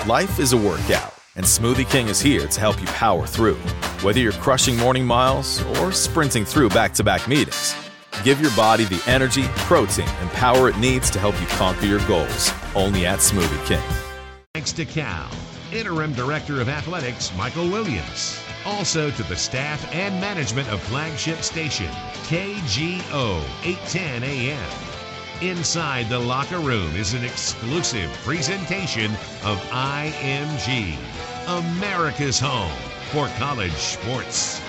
Life is a workout, and Smoothie King is here to help you power through. Whether you're crushing morning miles or sprinting through back-to-back meetings, give your body the energy, protein, and power it needs to help you conquer your goals. Only at Smoothie King. Thanks to Cal, Interim Director of Athletics Michael Williams. Also to the staff and management of flagship station KGO 810 AM. Inside the locker room is an exclusive presentation of IMG, America's home for college sports.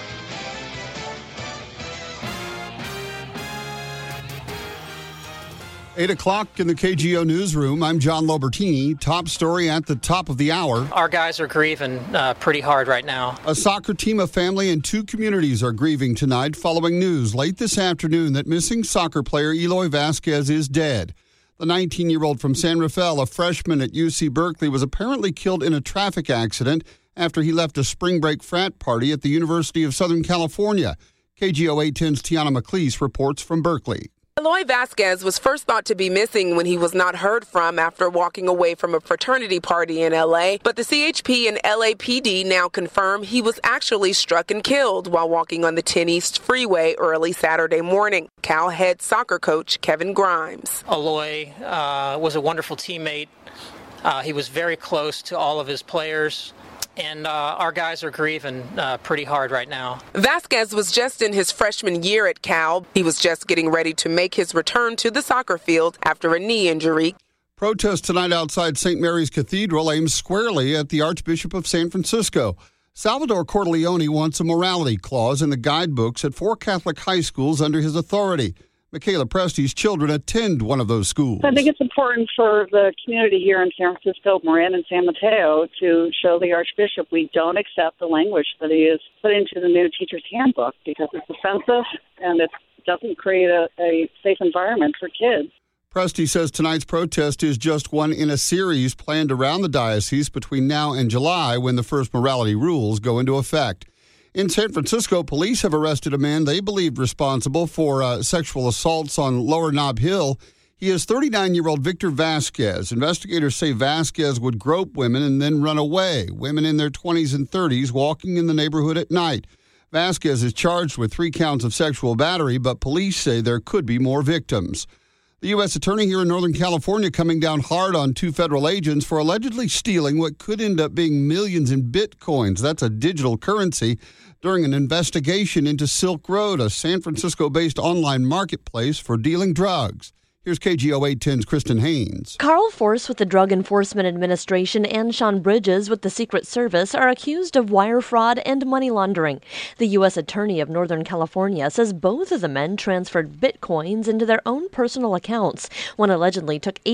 Eight o'clock in the KGO newsroom. I'm John Lobertini. Top story at the top of the hour. Our guys are grieving pretty hard right now. A soccer team, a family, and two communities are grieving tonight following news late this afternoon that missing soccer player Eloy Vasquez is dead. The 19-year-old from San Rafael, a freshman at UC Berkeley, was apparently killed in a traffic accident after he left a spring break frat party at the University of Southern California. KGO 810's Tiana McLeese reports from Berkeley. Eloy Vasquez was first thought to be missing when he was not heard from after walking away from a fraternity party in L.A., but the CHP and LAPD now confirm he was actually struck and killed while walking on the 10 East Freeway early Saturday morning. Cal head soccer coach Kevin Grimes. Eloy was a wonderful teammate. He was very close to all of his players. And our guys are grieving pretty hard right now. Vasquez was just in his freshman year at Cal. He was just getting ready to make his return to the soccer field after a knee injury. Protest tonight outside St. Mary's Cathedral aims squarely at the Archbishop of San Francisco. Salvador Corleone wants a morality clause in the guidebooks at 4 Catholic high schools under his authority. Michaela Presti's children attend one of those schools. I think it's important for the community here in San Francisco, Marin and San Mateo, to show the Archbishop we don't accept the language that he has put into the new teacher's handbook because it's offensive and it doesn't create a safe environment for kids. Presti says tonight's protest is just one in a series planned around the diocese between now and July when the first morality rules go into effect. In San Francisco, police have arrested a man they believed responsible for sexual assaults on Lower Nob Hill. He is 39-year-old Victor Vasquez. Investigators say Vasquez would grope women and then run away, women in their 20s and 30s walking in the neighborhood at night. Vasquez is charged with 3 counts of sexual battery, but police say there could be more victims. The U.S. attorney here in Northern California coming down hard on 2 federal agents for allegedly stealing what could end up being millions in bitcoins. That's a digital currency during an investigation into Silk Road, a San Francisco-based online marketplace for dealing drugs. Here's KGO 810's Kristen Haynes. Carl Force with the Drug Enforcement Administration and Sean Bridges with the Secret Service are accused of wire fraud and money laundering. The U.S. Attorney of Northern California says both of the men transferred bitcoins into their own personal accounts. One allegedly took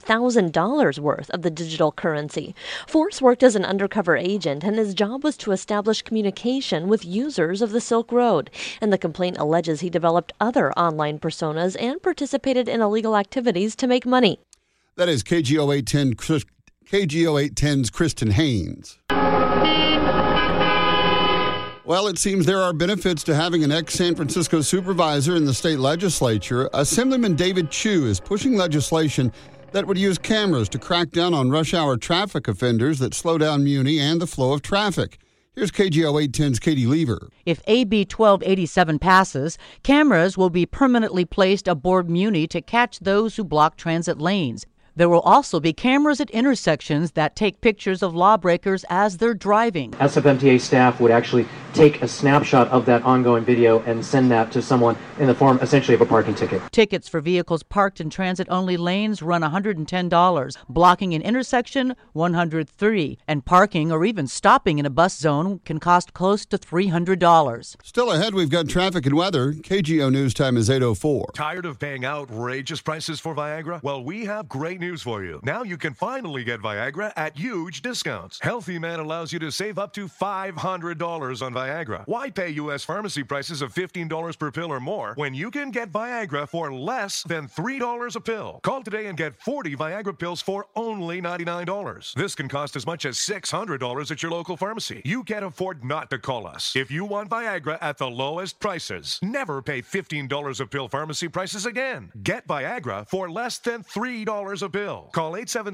$800,000 worth of the digital currency. Force worked as an undercover agent, and his job was to establish communication with users of the Silk Road. And the complaint alleges he developed other online personas and participated in illegal activities to make money. That is KGO 810's Kristen Haynes. Well, it seems there are benefits to having an ex-San Francisco supervisor in the state legislature. Assemblyman David Chu is pushing legislation that would use cameras to crack down on rush hour traffic offenders that slow down Muni and the flow of traffic. Here's KGO 810's Katie Lever. If AB 1287 passes, cameras will be permanently placed aboard Muni to catch those who block transit lanes. There will also be cameras at intersections that take pictures of lawbreakers as they're driving. SFMTA staff would actually take a snapshot of that ongoing video and send that to someone in the form essentially of a parking ticket. Tickets for vehicles parked in transit-only lanes run $110. Blocking an intersection, $103. And parking or even stopping in a bus zone can cost close to $300. Still ahead, we've got traffic and weather. KGO News Time is 8:04. Tired of paying outrageous prices for Viagra? Well, we have great news for you. Now you can finally get Viagra at huge discounts. Healthy Man allows you to save up to $500 on Viagra Viagra. Why pay U.S. pharmacy prices of $15 per pill or more when you can get Viagra for less than $3 a pill? Call today and get 40 Viagra pills for only $99. This can cost as much as $600 at your local pharmacy. You can't afford not to call us. If you want Viagra at the lowest prices, never pay $15 a pill pharmacy prices again. Get Viagra for less than $3 a pill. Call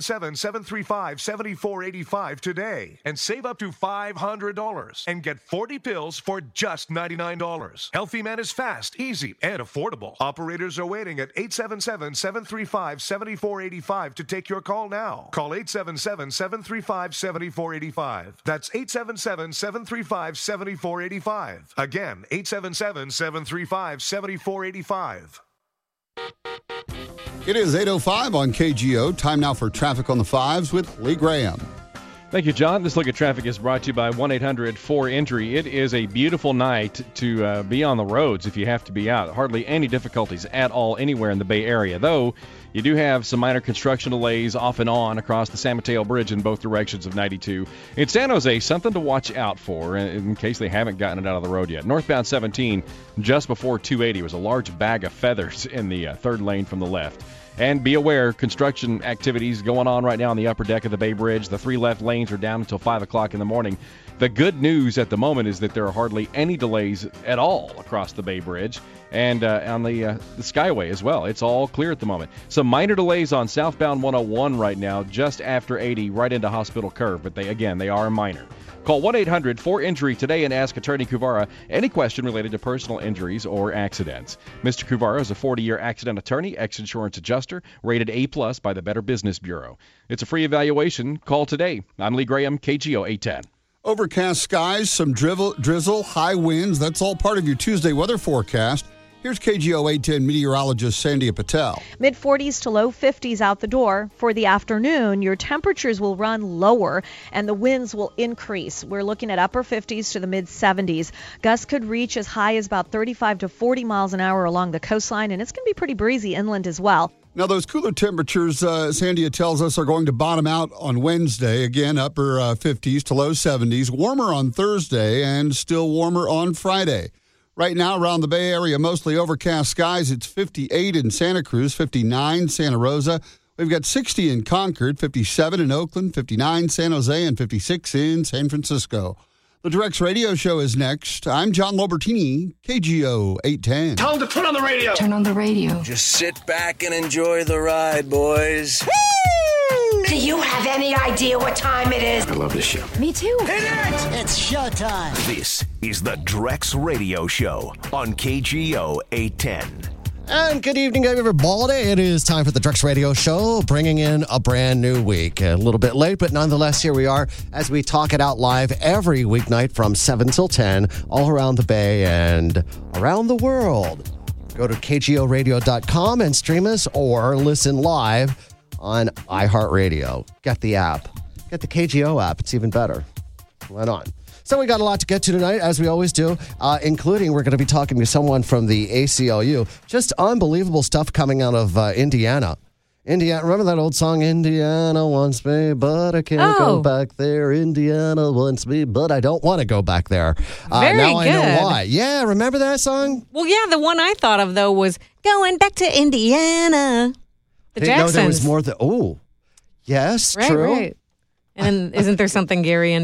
877-735-7485 today and save up to $500 and get 40 pills for just $99. Healthy Man is fast, easy, and affordable. Operators are waiting at 877-735-7485 to take your call now. Call 877-735-7485. That's 877-735-7485. Again, 877-735-7485. It is 8:05 on KGO. Time now for Traffic on the Fives with Lee Graham. Thank you, John. This look at traffic is brought to you by 1-800-4INJURY. It is a beautiful night to be on the roads if you have to be out. Hardly any difficulties at all anywhere in the Bay Area, though you do have some minor construction delays off and on across the San Mateo Bridge in both directions of 92. In San Jose, something to watch out for in case they haven't gotten it out of the road yet. Northbound 17, just before 280, was a large bag of feathers in the third lane from the left. And be aware, construction activities going on right now on the upper deck of the Bay Bridge. The 3 left lanes are down until 5 o'clock in the morning. The good news at the moment is that there are hardly any delays at all across the Bay Bridge and on the Skyway as well. It's all clear at the moment. Some minor delays on southbound 101 right now, just after 80, right into Hospital Curve. But they are minor. Call 1-800-4INJURY today and ask Attorney Kuvara any question related to personal injuries or accidents. Mr. Kuvara is a 40-year accident attorney, ex-insurance adjuster, rated A+ by the Better Business Bureau. It's a free evaluation. Call today. I'm Lee Graham, KGO 810. Overcast skies, some drizzle, high winds. That's all part of your Tuesday weather forecast. Here's KGO 810 meteorologist Sandhya Patel. Mid-40s to low 50s out the door. For the afternoon, your temperatures will run lower and the winds will increase. We're looking at upper 50s to the mid-70s. Gusts could reach as high as about 35 to 40 miles an hour along the coastline, and it's going to be pretty breezy inland as well. Now, those cooler temperatures, Sandhya tells us, are going to bottom out on Wednesday. Again, upper 50s to low 70s. Warmer on Thursday and still warmer on Friday. Right now, around the Bay Area, mostly overcast skies. It's 58 in Santa Cruz, 59 Santa Rosa. We've got 60 in Concord, 57 in Oakland, 59 San Jose, and 56 in San Francisco. The Drex Radio Show is next. I'm John Lobertini, KGO 810. Tell them to put on the radio. Turn on the radio. Just sit back and enjoy the ride, boys. Woo! Do you have any idea what time it is? I love this show. Me too. Hit it! It's showtime. This is the Drex Radio Show on KGO 810. And good evening, everybody. It is time for the Drex Radio Show, bringing in a brand new week. A little bit late, but nonetheless, here we are as we talk it out live every weeknight from 7 till 10, all around the Bay and around the world. Go to KGORadio.com and stream us or listen live on iHeartRadio. Get the app. Get the KGO app. It's even better. Right on. So we got a lot to get to tonight, as we always do, including we're going to be talking to someone from the ACLU. Just unbelievable stuff coming out of Indiana. Remember that old song, Indiana wants me, but I can't go back there. Indiana wants me, but I don't want to go back there. Very now good. I know why. Yeah, remember that song? Well, yeah, the one I thought of, though, was Going Back to Indiana. The Jacksons. No, there was more than, yes, right, true. Right. And isn't there something Gary,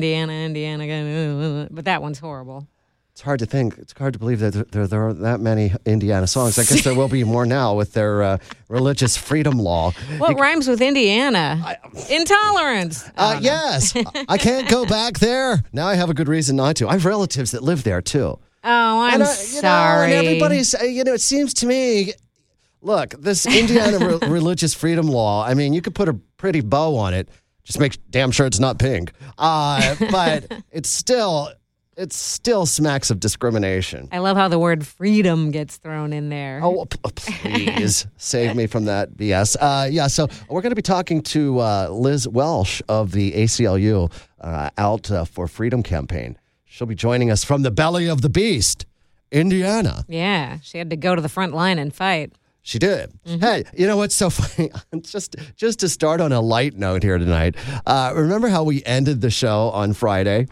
Indiana, but that one's horrible. It's hard to think. It's hard to believe that there are that many Indiana songs. I guess there will be more now with their religious freedom law. What rhymes with Indiana? Intolerance. Yes. I can't go back there. Now I have a good reason not to. I have relatives that live there, too. Oh, I'm sorry. And everybody's, it seems to me, look, this Indiana religious freedom law, I mean, you could put a pretty bow on it. Just make damn sure it's not pink. But it still smacks of discrimination. I love how the word freedom gets thrown in there. Oh, please save me from that BS. So we're going to be talking to Liz Welsh of the ACLU Out for Freedom campaign. She'll be joining us from the belly of the beast, Indiana. Yeah, she had to go to the front line and fight. She did. Mm-hmm. Hey, you know what's so funny? just to start on a light note here tonight, remember how we ended the show on Friday?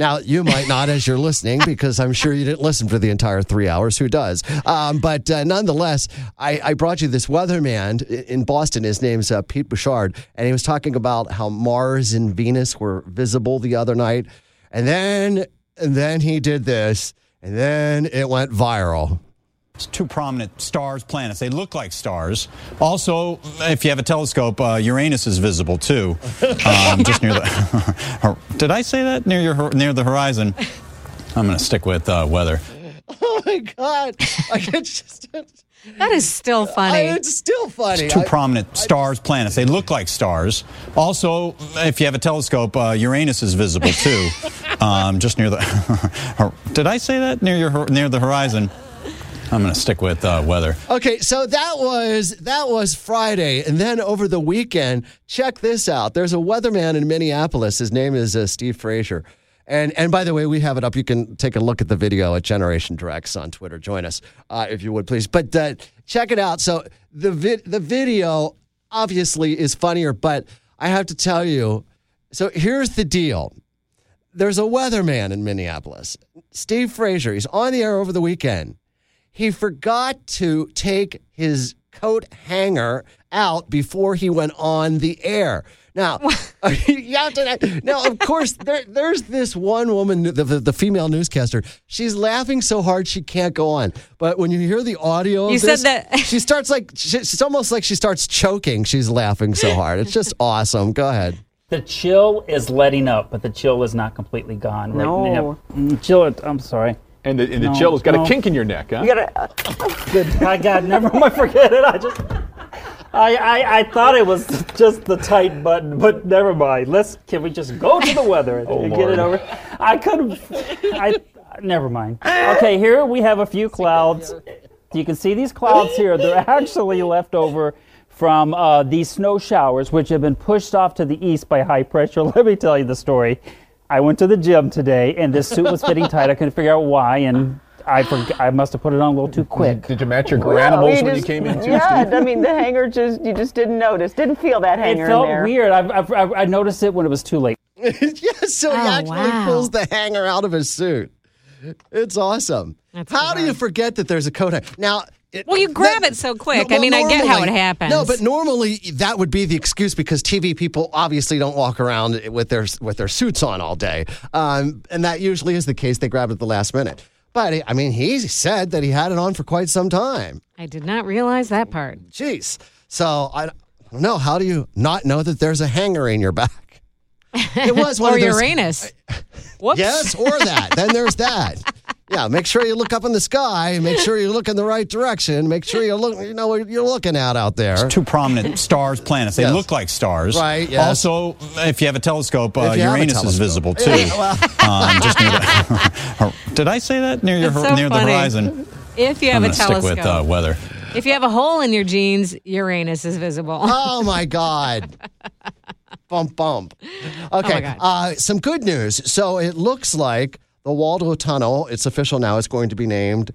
Now, you might not as you're listening because I'm sure you didn't listen for the entire 3 hours. Who does? But nonetheless, I brought you this weatherman in Boston. His name's Pete Bouchard, and he was talking about how Mars and Venus were visible the other night. And then he did this, and then it went viral. It's two prominent stars, planets. They look like stars. Also, if you have a telescope, Uranus is visible too, just near the. Did I say that near the horizon? I'm going to stick with weather. Oh my God! That is still funny. It's still funny. It's two prominent stars, planets. They look like stars. Also, if you have a telescope, Uranus is visible too, just near the. Did I say that near the horizon? I'm going to stick with weather. Okay, so that was Friday, and then over the weekend, check this out. There's a weatherman in Minneapolis. His name is Steve Frazier. And by the way, we have it up. You can take a look at the video at Generation Drex on Twitter. Join us if you would, please. But check it out. So the video obviously is funnier, but I have to tell you, so here's the deal. There's a weatherman in Minneapolis, Steve Frazier. He's on the air over the weekend. He forgot to take his coat hanger out before he went on the air. Now, you have to, now of course, there's this one woman, the female newscaster. She's laughing so hard she can't go on. But when you hear the audio of this, said that she starts it's almost like she starts choking. She's laughing so hard. It's just awesome. Go ahead. The chill is letting up, but the chill is not completely gone. No. Chill, I'm sorry. And the chill has got a kink in your neck, huh? You gotta. Good. I got. Never mind. Forget it. I thought it was just the tight button, but never mind. Can we just go to the weather and get it over? I couldn't. Never mind. Okay, here we have a few clouds. You can see these clouds here. They're actually left over from these snow showers, which have been pushed off to the east by high pressure. Let me tell you the story. I went to the gym today, and this suit was fitting tight. I couldn't figure out why, and I must have put it on a little too quick. Did you match your granimals when you came in, too, Yeah, Steve? I mean, the hanger you just didn't notice. Didn't feel that hanger It felt in there. weird. I noticed it when it was too late. Yes, so he actually pulls the hanger out of his suit. It's awesome. How do you forget that there's a coat hanger? Now, well, you grab it so quick. I mean, I get how it happens. No, but normally that would be the excuse because TV people obviously don't walk around with their suits on all day. And that usually is the case. They grab it at the last minute. But, I mean, he said that he had it on for quite some time. I did not realize that part. Jeez. So, I don't know. How do you not know that there's a hanger in your back? It was one or of those, Uranus. Whoops. Yes, or that. Then there's that. Yeah, make sure you look up in the sky. Make sure you look in the right direction. Make sure you know what you're looking at out there. It's two prominent stars, planets. They look like stars. Right, yes. Also, if you have a telescope, Uranus is visible too. Just near the. Did I say that near the horizon? If you have I'm a gonna telescope. stick with weather. If you have a hole in your jeans, Uranus is visible. Oh my God. Bump. Okay, some good news. So it looks like the Waldo Tunnel, it's official now, it's going to be named,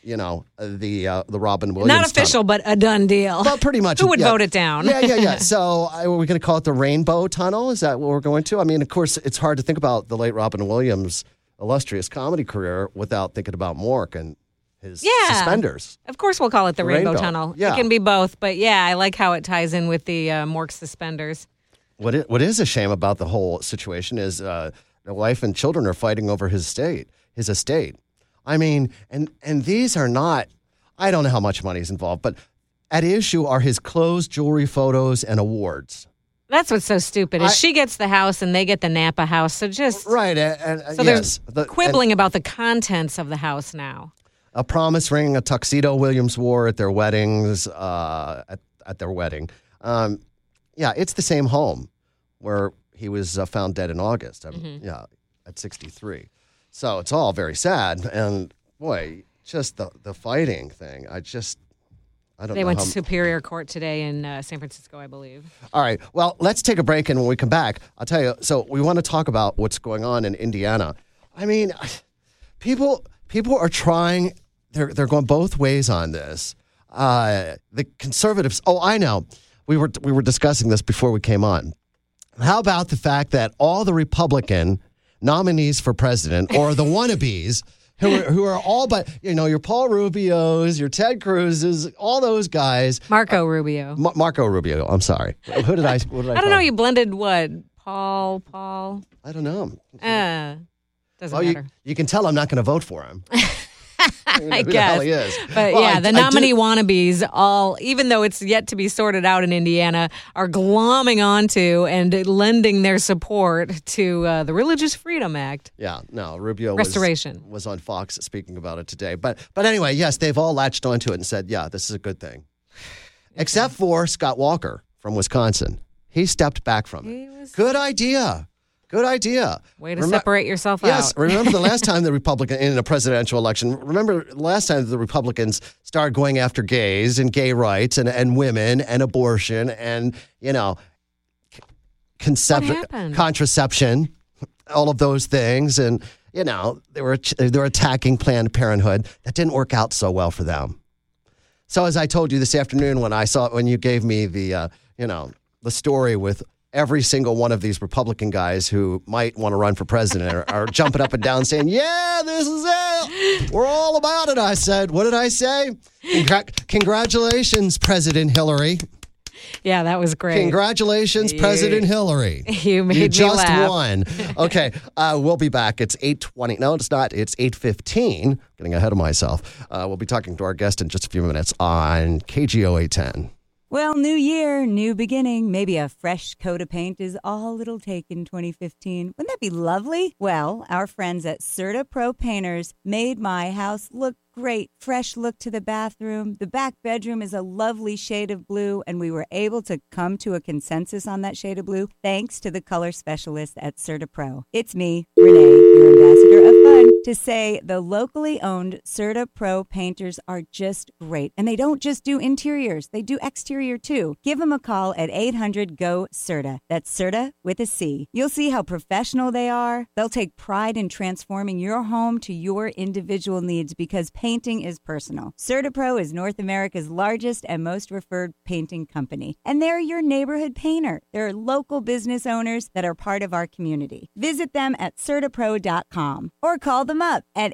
the Robin Williams Not official, Tunnel. but a done deal. Well, pretty much. Who would vote it down? Yeah. So are we going to call it the Rainbow Tunnel? Is that what we're going to? I mean, of course, it's hard to think about the late Robin Williams' illustrious comedy career without thinking about Mork and his suspenders. Of course we'll call it the Rainbow Tunnel. Yeah. It can be both, but yeah, I like how it ties in with the Mork suspenders. What is a shame about the whole situation is the wife and children are fighting over his estate. I mean, and these are not, I don't know how much money is involved, but at issue are his clothes, jewelry, photos, and awards. That's what's so stupid is she gets the house and they get the Napa house. So just right, so there's quibbling about the contents of the house now. A promise ring, a tuxedo Williams wore at their weddings, at their wedding. Yeah, it's the same home where he was found dead in August. Yeah, at 63. So it's all very sad. And boy, just the fighting thing. I don't know. They went to Superior Court today in San Francisco, I believe. All right. Well, let's take a break. And when we come back, I'll tell you. So we want to talk about what's going on in Indiana. I mean, people are trying. They're going both ways on this. The conservatives. Oh, I know. We were discussing this before we came on. How about the fact that all the Republican nominees for president, or the wannabes, who are all but, your Paul Rubios, your Ted Cruz's, all those guys. Marco Rubio. Marco Rubio, I'm sorry. What did I I don't know, you blended what? Paul? I don't know. Doesn't matter. You can tell I'm not going to vote for him. I Who guess. the hell he is. But the nominee wannabes all, even though it's yet to be sorted out in Indiana, are glomming onto and lending their support to the Religious Freedom Act. Yeah, no, Rubio Restoration. was on Fox speaking about it today. But anyway, yes, they've all latched onto it and said, yeah, this is a good thing. Except for Scott Walker from Wisconsin. He stepped back from it. Good idea. Good idea. Way to separate yourself Yes, out. remember the last time in a presidential election, remember the last time the Republicans started going after gays and gay rights and women and abortion and, contraception, all of those things. And, they were attacking Planned Parenthood. That didn't work out so well for them. So as I told you this afternoon when you gave me the story with every single one of these Republican guys who might want to run for president are jumping up and down saying, yeah, this is it. We're all about it. I said, what did I say? Congratulations, President Hillary. Yeah, that was great. Congratulations, President Hillary. You made you me just laugh. won. Okay, we'll be back. It's 8:20. No, it's not. It's 8:15. Getting ahead of myself. We'll be talking to our guest in just a few minutes on KGO 810. Well, new year, new beginning. Maybe a fresh coat of paint is all it'll take in 2015. Wouldn't that be lovely? Well, our friends at Serta Pro Painters made my house look great. Fresh look to the bathroom. The back bedroom is a lovely shade of blue, and we were able to come to a consensus on that shade of blue thanks to the color specialist at Serta Pro. It's me, Renee, your ambassador of fun, to say the locally owned Serta Pro painters are just great. And they don't just do interiors, they do exterior too. Give them a call at 800-GO-CERTA. That's Serta with a C. You'll see how professional they are. They'll take pride in transforming your home to your individual needs because painting is personal. Serta Pro is North America's largest and most referred painting company. And they're your neighborhood painter. They're local business owners that are part of our community. Visit them at CertaPro.com or call them up at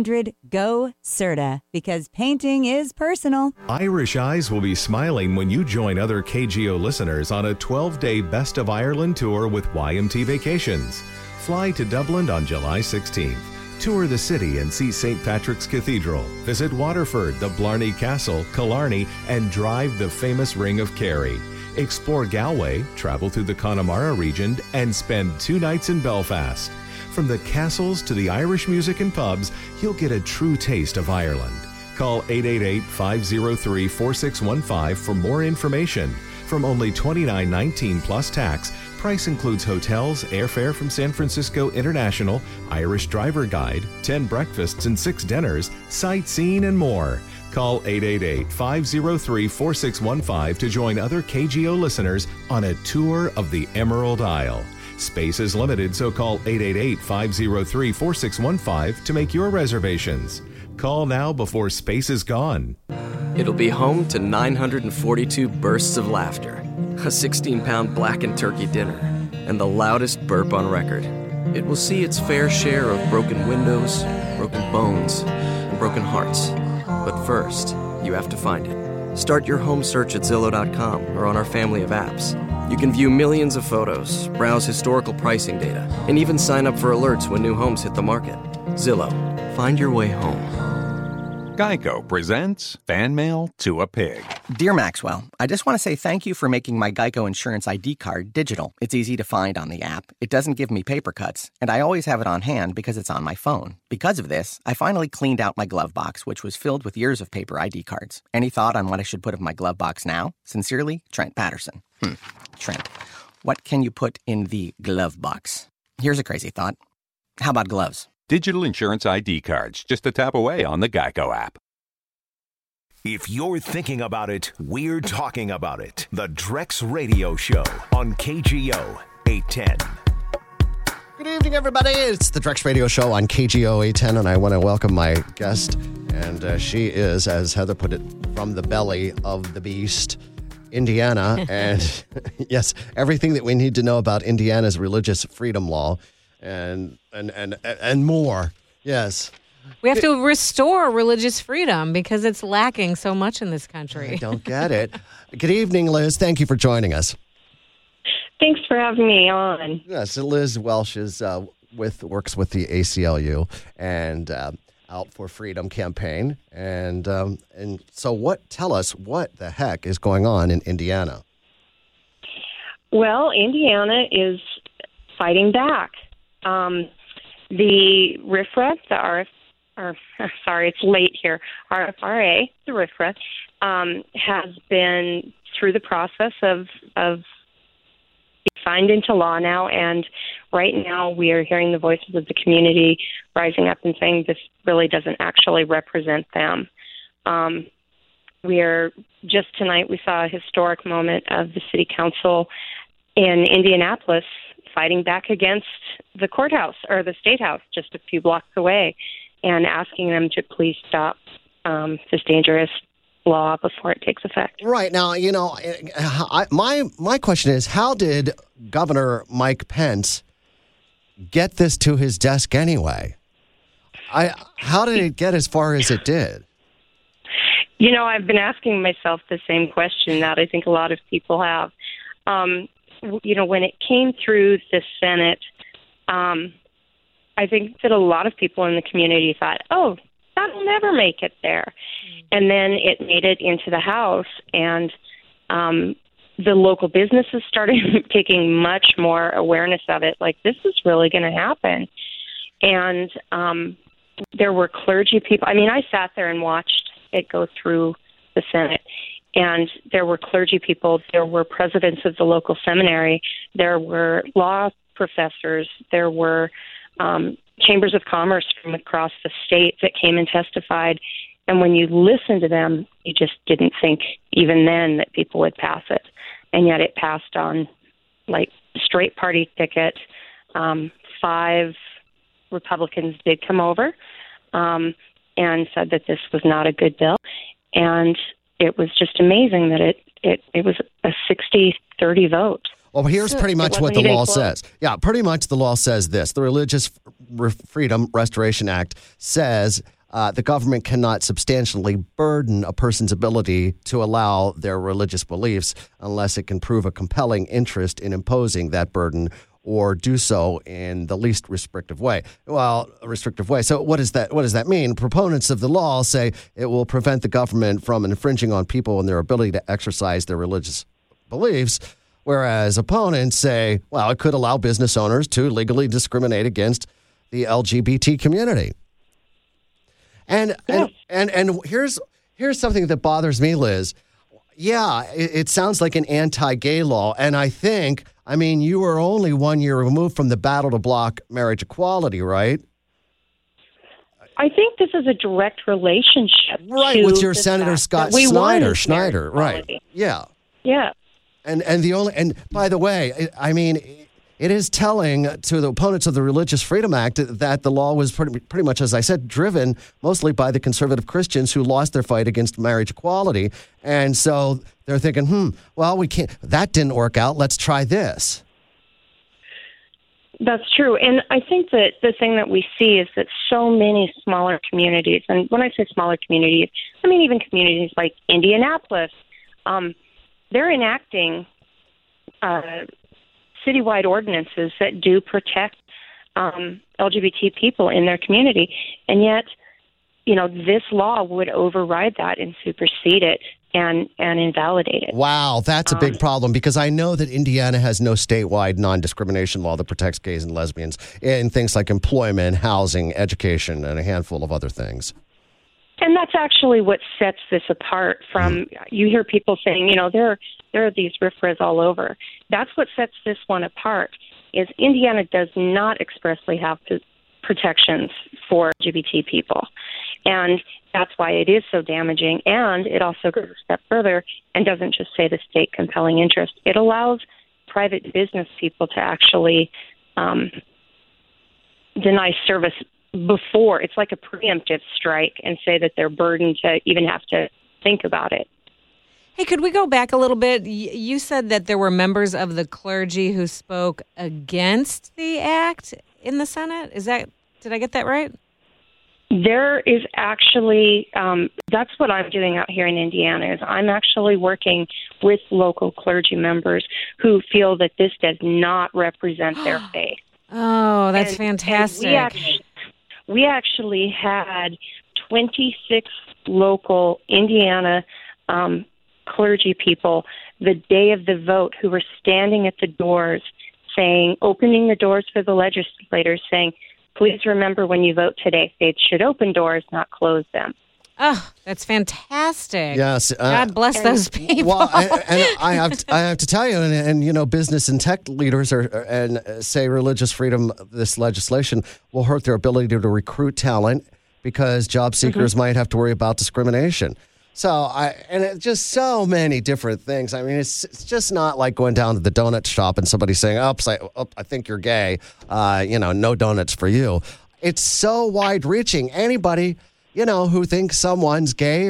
800-GO-CERTA because painting is personal. Irish Eyes will be smiling when you join other KGO listeners on a 12-day Best of Ireland tour with YMT Vacations. Fly to Dublin on July 16th. Tour the city and see St. Patrick's Cathedral. Visit Waterford, the Blarney Castle, Killarney, and drive the famous Ring of Kerry. Explore Galway, travel through the Connemara region, and spend 2 nights in Belfast. From the castles to the Irish music and pubs, you'll get a true taste of Ireland. Call 888-503-4615 for more information. From only $29.19 plus tax, price includes hotels, airfare from San Francisco International, Irish driver guide, 10 breakfasts and 6 dinners, sightseeing, and more. Call 888-503-4615 to join other KGO listeners on a tour of the Emerald Isle. Space is limited, so call 888-503-4615 to make your reservations. Call now before space is gone. It'll be home to 942 bursts of laughter, a 16-pound blackened turkey dinner, and the loudest burp on record. It will see its fair share of broken windows, broken bones, and broken hearts. But first, you have to find it. Start your home search at Zillow.com or on our family of apps. You can view millions of photos, browse historical pricing data, and even sign up for alerts when new homes hit the market. Zillow. Find your way home. Geico presents Fan Mail to a Pig. Dear Maxwell, I just want to say thank you for making my Geico Insurance ID card digital. It's easy to find on the app. It doesn't give me paper cuts, and I always have it on hand because it's on my phone. Because of this, I finally cleaned out my glove box, which was filled with years of paper ID cards. Any thought on what I should put in my glove box now? Sincerely, Trent Patterson. Trent, what can you put in the glove box? Here's a crazy thought. How about gloves? Digital insurance ID cards, just a tap away on the Geico app. If you're thinking about it, we're talking about it. The Drex Radio Show on KGO 810. Good evening, everybody. It's the Drex Radio Show on KGO 810, and I want to welcome my guest. And she is, as Heather put it, from the belly of the beast, Indiana. And yes, everything that we need to know about Indiana's religious freedom law. and more. Yes. We have to restore religious freedom because it's lacking so much in this country. I don't get it. Good evening, Liz. Thank you for joining us. Thanks for having me on. Yes, Liz Welsh is works with the ACLU and Out for Freedom campaign. And so tell us what the heck is going on in Indiana? Well, Indiana is fighting back. The RFRA, it's late here. RFRA, the RFRA, has been through the process of signed into law now, and right now we are hearing the voices of the community rising up and saying this really doesn't actually represent them. Just tonight we saw a historic moment of the city council in Indianapolis fighting back against the courthouse or the state house just a few blocks away and asking them to please stop this dangerous law before it takes effect. Right. Now, my question is, how did Governor Mike Pence get this to his desk anyway? How did it get as far as it did? I've been asking myself the same question that I think a lot of people have. When it came through the Senate, I think that a lot of people in the community thought, oh, that'll never make it there. And then it made it into the House, and the local businesses started taking much more awareness of it, like this is really going to happen. And there were clergy people. I mean, I sat there and watched it go through the Senate, and there were clergy people, there were presidents of the local seminary, there were law professors, there were chambers of commerce from across the state that came and testified. And when you listen to them, you just didn't think even then that people would pass it. And yet it passed on like straight party ticket. 5 Republicans did come over and said that this was not a good bill. And it was just amazing that it was a 60-30 vote. Well, here's pretty much what the law says. Yeah, pretty much the law says this. The Religious Freedom Restoration Act says the government cannot substantially burden a person's ability to allow their religious beliefs unless it can prove a compelling interest in imposing that burden or do so in the least restrictive way. Well, a restrictive way. So what does that mean? Proponents of the law say it will prevent the government from infringing on people and their ability to exercise their religious beliefs, whereas opponents say, well, it could allow business owners to legally discriminate against the LGBT community. And here's something that bothers me, Liz. Yeah, it sounds like an anti-gay law, and I mean, you were only 1 year removed from the battle to block marriage equality, right? I think this is a direct relationship. Right, with your Senator Scott Schneider, right. Yeah. Yeah. And by the way, I mean, it is telling to the opponents of the Religious Freedom Act that the law was pretty much, as I said, driven mostly by the conservative Christians who lost their fight against marriage equality. And so they're thinking, well, that didn't work out. Let's try this. That's true. And I think that the thing that we see is that so many smaller communities, and when I say smaller communities, I mean even communities like Indianapolis, they're enacting citywide ordinances that do protect LGBT people in their community. And yet, this law would override that and supersede it and invalidate it. Wow, that's a big problem, because I know that Indiana has no statewide non-discrimination law that protects gays and lesbians in things like employment, housing, education, and a handful of other things. And that's actually what sets this apart from, you hear people saying, there are these RFRAs all over. That's what sets this one apart, is Indiana does not expressly have protections for LGBT people. And that's why it is so damaging. And it also goes a step further and doesn't just say the state compelling interest. It allows private business people to actually deny service before. It's like a preemptive strike and say that they're burdened to even have to think about it. Hey, could we go back a little bit? You said that there were members of the clergy who spoke against the act. in the Senate? Did I get that right? There is actually, that's what I'm doing out here in Indiana, is I'm actually working with local clergy members who feel that this does not represent their faith. Oh, that's fantastic. And we actually had 26 local Indiana clergy people the day of the vote who were standing at the doors opening the doors for the legislators saying, please remember when you vote today, faith should open doors, not close them. Oh, that's fantastic. Yes. God bless those people. Well, I have to tell you, and you know, business and tech leaders say religious freedom, this legislation will hurt their ability to recruit talent because job seekers might have to worry about discrimination. So and it's just so many different things. I mean, it's just not like going down to the donut shop and somebody saying, "Oops, I think you're gay. No donuts for you." It's so wide-reaching. Anybody, who thinks someone's gay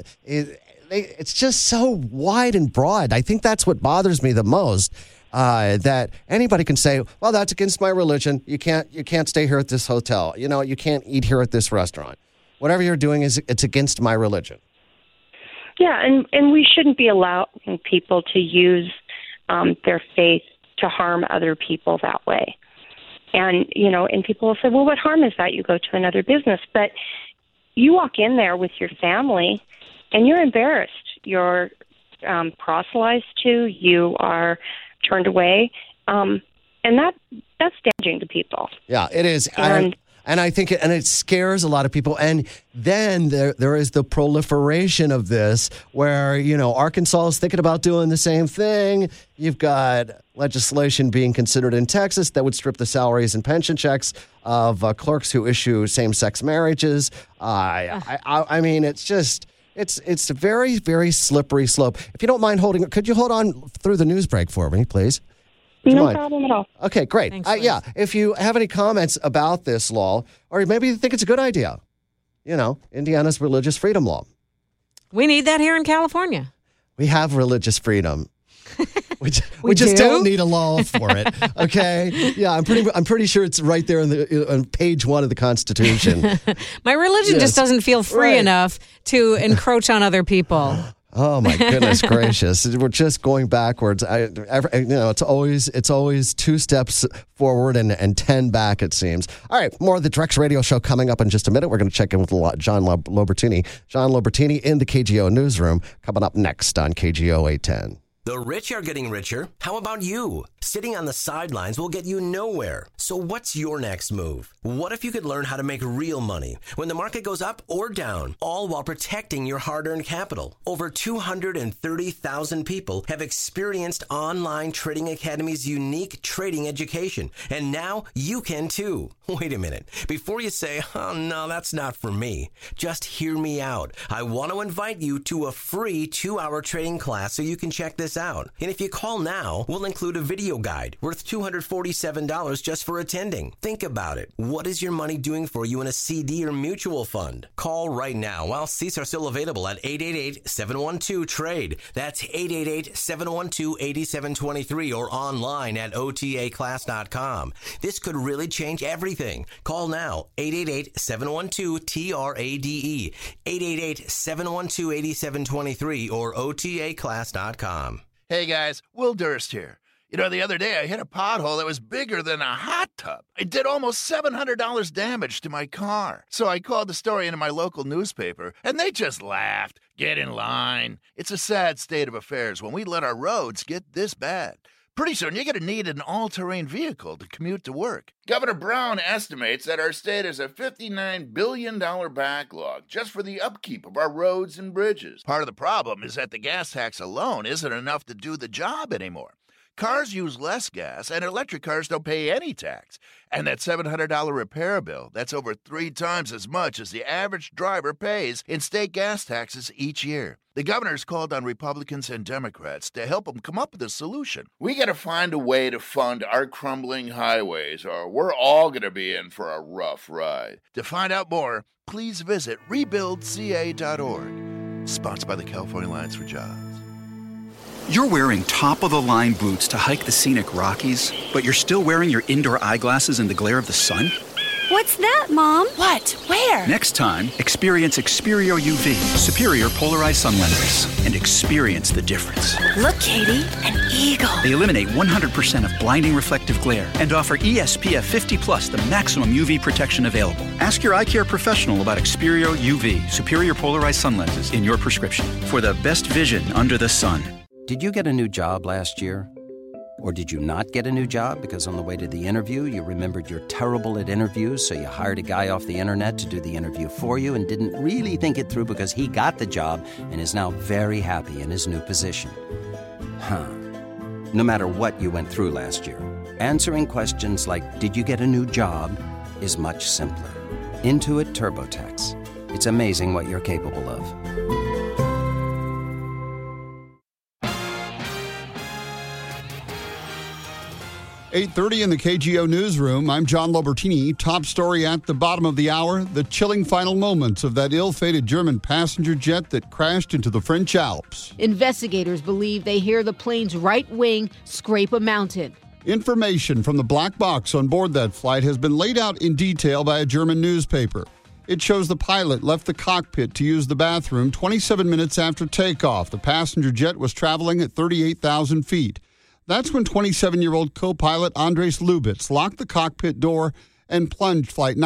it's just so wide and broad. I think that's what bothers me the most. That anybody can say, "Well, that's against my religion. You can't stay here at this hotel. You can't eat here at this restaurant. Whatever you're doing it's against my religion." Yeah, and we shouldn't be allowing people to use their faith to harm other people that way. And, and people will say, well, what harm is that? You go to another business. But you walk in there with your family and you're embarrassed. You're proselytized to, you are turned away. And that's damaging to people. Yeah, it is. And I think it scares a lot of people. And then there is the proliferation of this where, Arkansas is thinking about doing the same thing. You've got legislation being considered in Texas that would strip the salaries and pension checks of clerks who issue same-sex marriages. I mean, it's a very, very slippery slope. If you don't mind could you hold on through the news break for me, please? No problem at all. Okay, great. Thanks, if you have any comments about this law, or maybe you think it's a good idea, Indiana's religious freedom law. We need that here in California. We have religious freedom. We just don't need a law for it. Okay. Yeah, I'm pretty sure it's right there on page 1 of the Constitution. My religion just doesn't feel free enough to encroach on other people. Oh my goodness gracious! We're just going backwards. It's always 2 steps forward and 10 back. It seems. All right, more of the Drex Radio Show coming up in just a minute. We're going to check in with John Lobertini. John Lobertini in the KGO newsroom coming up next on KGO 810. The rich are getting richer. How about you? Sitting on the sidelines will get you nowhere. So what's your next move? What if you could learn how to make real money when the market goes up or down, all while protecting your hard-earned capital? Over 230,000 people have experienced Online Trading Academy's unique trading education, and now you can too. Wait a minute. Before you say, oh no, that's not for me, just hear me out. I want to invite you to a free 2-hour trading class so you can check this out. And if you call now, we'll include a video guide worth $247 just for attending. Think about it. What is your money doing for you in a CD or mutual fund? Call right now while seats are still available at 888-712-TRADE. That's 888-712-8723 or online at otaclass.com. This could really change everything. Call now, 888-712-TRADE, 888-712-8723 or otaclass.com. Hey guys, Will Durst here. The other day I hit a pothole that was bigger than a hot tub. It did almost $700 damage to my car. So I called the story into my local newspaper, and they just laughed. Get in line. It's a sad state of affairs when we let our roads get this bad. Pretty soon you're going to need an all-terrain vehicle to commute to work. Governor Brown estimates that our state has a $59 billion backlog just for the upkeep of our roads and bridges. Part of the problem is that the gas tax alone isn't enough to do the job anymore. Cars use less gas, and electric cars don't pay any tax. And that $700 repair bill, that's over 3 times as much as the average driver pays in state gas taxes each year. The governor's called on Republicans and Democrats to help him come up with a solution. We got to find a way to fund our crumbling highways, or we're all going to be in for a rough ride. To find out more, please visit rebuildca.org. Sponsored by the California Alliance for Jobs. You're wearing top-of-the-line boots to hike the scenic Rockies, but you're still wearing your indoor eyeglasses in the glare of the sun? What's that, Mom? What? Where? Next time, experience Xperio UV, superior polarized sun lenses, and experience the difference. Look, Katie, an eagle. They eliminate 100% of blinding reflective glare and offer ESPF 50+, the maximum UV protection available. Ask your eye care professional about Xperio UV, superior polarized sun lenses in your prescription for the best vision under the sun. Did you get a new job last year? Or did you not get a new job because on the way to the interview you remembered you're terrible at interviews, so you hired a guy off the internet to do the interview for you and didn't really think it through because he got the job and is now very happy in his new position? No matter what you went through last year, answering questions like, did you get a new job, is much simpler. Intuit TurboTax. It's amazing what you're capable of. 8:30 in the KGO newsroom. I'm John Lobertini. Top story at the bottom of the hour, the chilling final moments of that ill-fated German passenger jet that crashed into the French Alps. Investigators believe they hear the plane's right wing scrape a mountain. Information from the black box on board that flight has been laid out in detail by a German newspaper. It shows the pilot left the cockpit to use the bathroom 27 minutes after takeoff. The passenger jet was traveling at 38,000 feet. That's when 27-year-old co-pilot Andres Lubitz locked the cockpit door and plunged Flight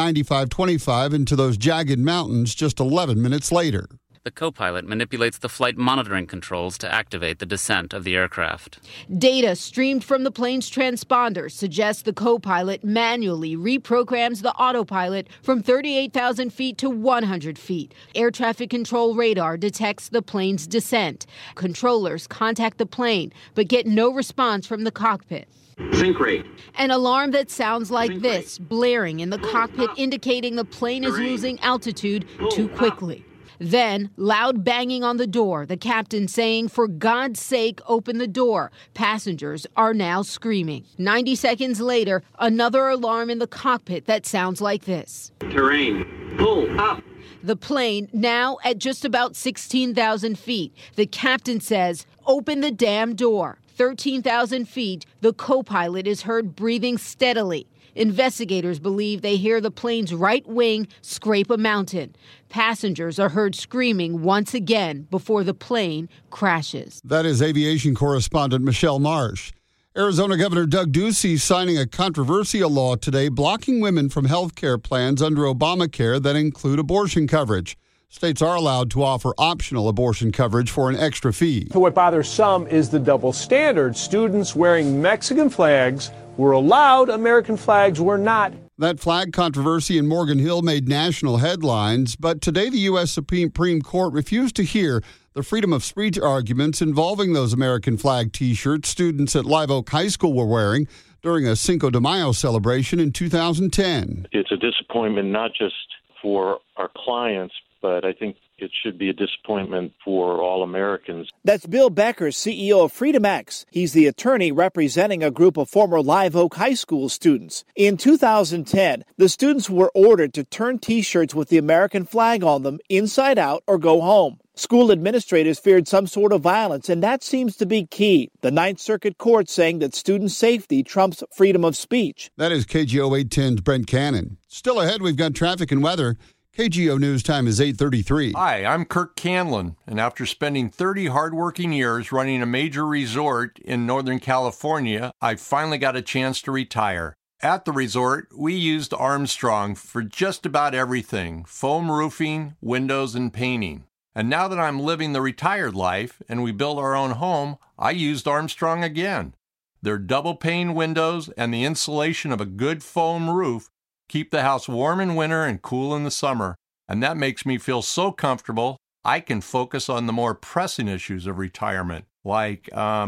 9525 into those jagged mountains just 11 minutes later. The co-pilot manipulates the flight monitoring controls to activate the descent of the aircraft. Data streamed from the plane's transponder suggests the co-pilot manually reprograms the autopilot from 38,000 feet to 100 feet. Air traffic control radar detects the plane's descent. Controllers contact the plane but get no response from the cockpit. Sync rate. An alarm that sounds like this, blaring in the cockpit, indicating the plane is losing altitude too quickly. Then, loud banging on the door, the captain saying, "For God's sake, open the door." Passengers are now screaming. 90 seconds later, another alarm in the cockpit that sounds like this. Terrain. Pull up. The plane now at just about 16,000 feet. The captain says, "Open the damn door." 13,000 feet, the co-pilot is heard breathing steadily. Investigators believe they hear the plane's right wing scrape a mountain. Passengers are heard screaming once again before the plane crashes. That is aviation correspondent Michelle Marsh. Arizona Governor Doug Ducey signing a controversial law today blocking women from health care plans under Obamacare that include abortion coverage. States are allowed to offer optional abortion coverage for an extra fee. What bothers some is the double standard. Students wearing Mexican flags were allowed, American flags were not. That flag controversy in Morgan Hill made national headlines, but today the U.S. Supreme Court refused to hear the freedom of speech arguments involving those American flag T-shirts students at Live Oak High School were wearing during a Cinco de Mayo celebration in 2010. It's a disappointment not just for our clients, but I think it should be a disappointment for all Americans. That's Bill Becker, CEO of FreedomX. He's the attorney representing a group of former Live Oak High School students. In 2010, the students were ordered to turn T-shirts with the American flag on them inside out or go home. School administrators feared some sort of violence, and that seems to be key. The Ninth Circuit Court saying that student safety trumps freedom of speech. That is KGO 810's Brent Cannon. Still ahead, we've got traffic and weather. KGO News time is 8:33. Hi, I'm Kirk Canlon, and after spending 30 hardworking years running a major resort in Northern California, I finally got a chance to retire. At the resort, we used Armstrong for just about everything: foam roofing, windows, and painting. And now that I'm living the retired life and we built our own home, I used Armstrong again. Their double-pane windows and the insulation of a good foam roof keep the house warm in winter and cool in the summer, and that makes me feel so comfortable I can focus on the more pressing issues of retirement, like,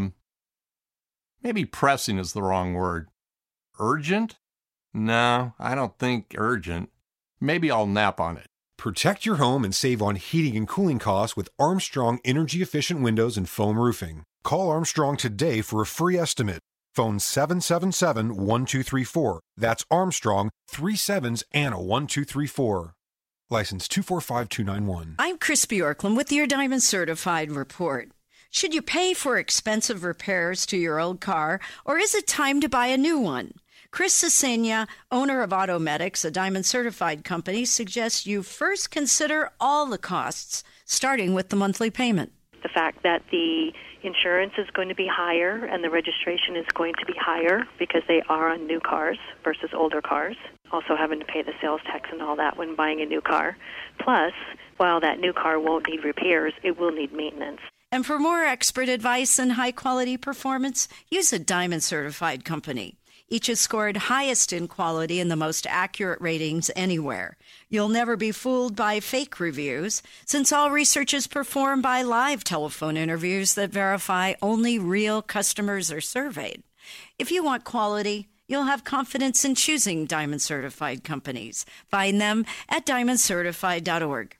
maybe pressing is the wrong word. Urgent? No, I don't think urgent. Maybe I'll nap on it. Protect your home and save on heating and cooling costs with Armstrong energy-efficient windows and foam roofing. Call Armstrong today for a free estimate. Phone 777-1234. That's Armstrong, 3 7s and a 1234. License 245291. I'm Chris Bjorklund with your Diamond Certified Report. Should you pay for expensive repairs to your old car, or is it time to buy a new one? Chris Cesena, owner of Automedics, a Diamond certified company, suggests you first consider all the costs, starting with the monthly payment. The fact that the insurance is going to be higher and the registration is going to be higher because they are on new cars versus older cars. Also having to pay the sales tax and all that when buying a new car. Plus, while that new car won't need repairs, it will need maintenance. And for more expert advice and high-quality performance, use a Diamond certified company. Each is scored highest in quality and the most accurate ratings anywhere. You'll never be fooled by fake reviews, since all research is performed by live telephone interviews that verify only real customers are surveyed. If you want quality, you'll have confidence in choosing Diamond certified companies. Find them at diamondcertified.org.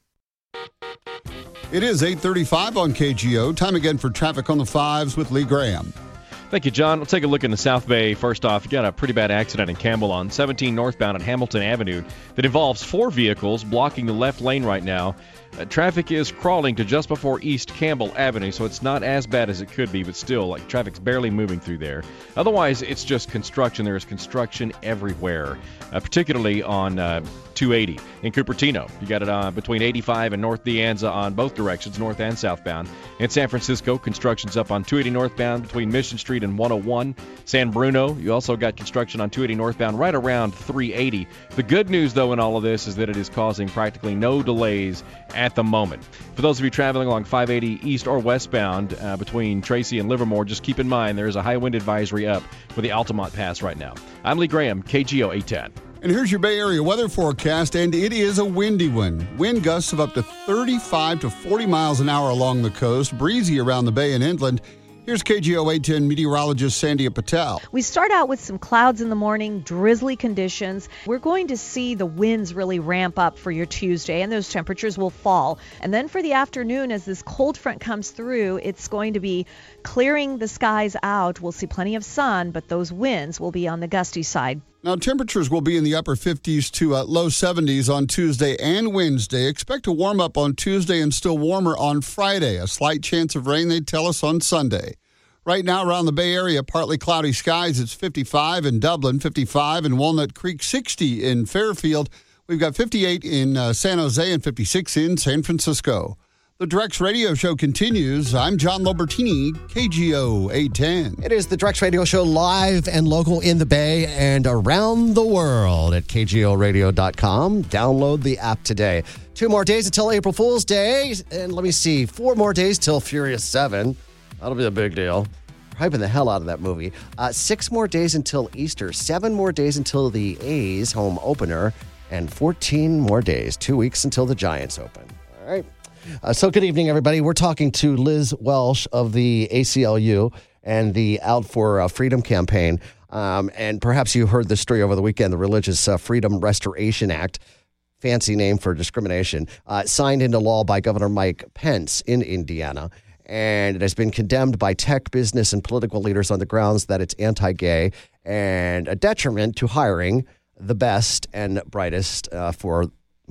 It is 8:35 on KGO. Time again for traffic on the fives with Lee Graham. Thank you, John. We'll take a look in the South Bay. First off, you got a pretty bad accident in Campbell on 17 northbound at Hamilton Avenue that involves 4 vehicles blocking the left lane right now. Traffic is crawling to just before East Campbell Avenue, so it's not as bad as it could be, but still, like, traffic's barely moving through there. Otherwise, it's just construction. There is construction everywhere, particularly on 280 in Cupertino. You got it between 85 and North De Anza on both directions, north and southbound. In San Francisco, construction's up on 280 northbound between Mission Street and 101. San Bruno, you also got construction on 280 northbound right around 380. The good news, though, in all of this is that it is causing practically no delays at the moment. For those of you traveling along 580 east or westbound between Tracy and Livermore, just keep in mind there is a high wind advisory up for the Altamont Pass right now. I'm Lee Graham, KGO 810. And here's your Bay Area weather forecast, and it is a windy one. Wind gusts of up to 35 to 40 miles an hour along the coast, breezy around the bay and inland. Here's KGO 810 meteorologist Sandia Patel. We start out with some clouds in the morning, drizzly conditions. We're going to see the winds really ramp up for your Tuesday, and those temperatures will fall. And then for the afternoon, as this cold front comes through, it's going to be clearing the skies out. We'll see plenty of sun, but those winds will be on the gusty side. Now, temperatures will be in the upper 50s to low 70s on Tuesday and Wednesday. Expect to warm up on Tuesday and still warmer on Friday. A slight chance of rain, they tell us, on Sunday. Right now, around the Bay Area, partly cloudy skies. It's 55 in Dublin, 55 in Walnut Creek, 60 in Fairfield. We've got 58 in San Jose and 56 in San Francisco. The Drex Radio Show continues. I'm John Lobertini, KGO 810. It is the Drex Radio Show, live and local in the Bay and around the world at KGORadio.com. Download the app today. 2 more days until April Fool's Day. And let me see, 4 more days till Furious 7. That'll be a big deal. Hyping the hell out of that movie. 6 more days until Easter. 7 more days until the A's home opener. And 14 more days, 2 weeks until the Giants open. All right. So good evening, everybody. We're talking to Liz Welsh of the ACLU and the Out for Freedom campaign. And perhaps you heard this story over the weekend, the Religious Freedom Restoration Act, fancy name for discrimination, signed into law by Governor Mike Pence in Indiana. And it has been condemned by tech, business, and political leaders on the grounds that it's anti-gay and a detriment to hiring the best and brightest for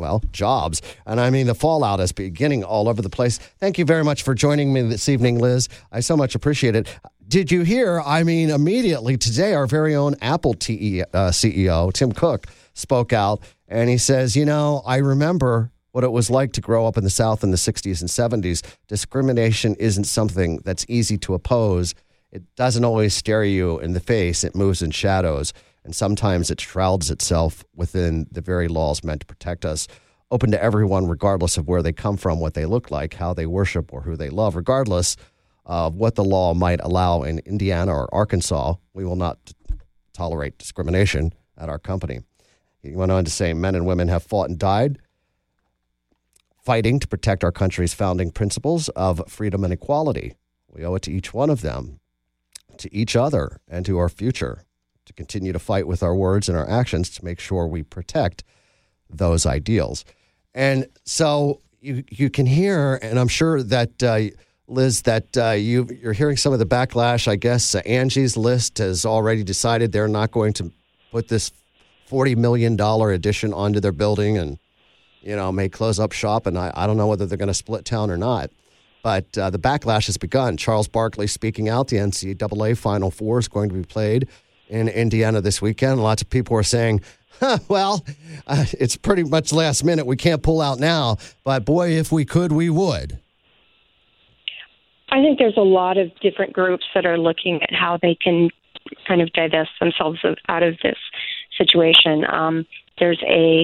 jobs. And I mean, the fallout is beginning all over the place. Thank you very much for joining me this evening, Liz. I so much appreciate it. Did you hear, immediately today, our very own Apple CEO, Tim Cook, spoke out, and he says, I remember what it was like to grow up in the South in the 60s and 70s. Discrimination isn't something that's easy to oppose. It doesn't always stare you in the face. It moves in shadows. And sometimes it shrouds itself within the very laws meant to protect us, open to everyone, regardless of where they come from, what they look like, how they worship, or who they love, regardless of what the law might allow in Indiana or Arkansas. We will not tolerate discrimination at our company. He went on to say, men and women have fought and died, fighting to protect our country's founding principles of freedom and equality. We owe it to each one of them, to each other, and to our future, to continue to fight with our words and our actions to make sure we protect those ideals. And so you can hear, and I'm sure that, Liz, that you're hearing some of the backlash. I guess Angie's List has already decided they're not going to put this $40 million addition onto their building and, may close up shop. And I don't know whether they're going to split town or not. But the backlash has begun. Charles Barkley speaking out. The NCAA Final Four is going to be played in Indiana this weekend. Lots of people are saying, it's pretty much last minute. We can't pull out now. But, boy, if we could, we would. I think there's a lot of different groups that are looking at how they can kind of divest themselves out of this situation. There's a